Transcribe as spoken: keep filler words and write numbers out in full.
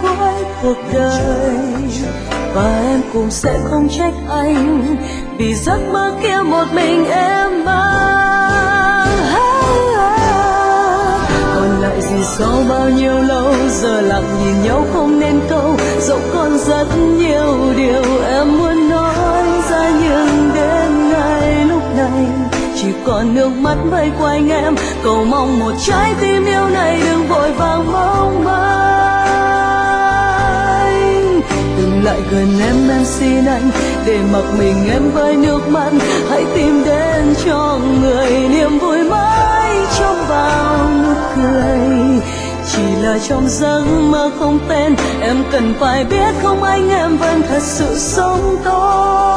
cuối cuộc đời. Và em cũng sẽ không trách anh vì giấc mơ kia một mình em mang. Còn lại gì sau bao nhiêu lâu, giờ lặng nhìn nhau không nên câu, dẫu còn rất nhiều điều em muốn nói ra, nhưng đến ngay lúc này chỉ còn nước mắt vây quanh em, cầu mong một trái tim yêu này đừng vội vàng mong manh. Đừng lại gần em, em xin anh, để mặc mình em với nước mắt, hãy tìm đến cho người niềm vui mãi trong bao nụ cười. Chỉ là trong giấc mơ không tên, em cần phải biết không anh em vẫn thật sự sống tốt.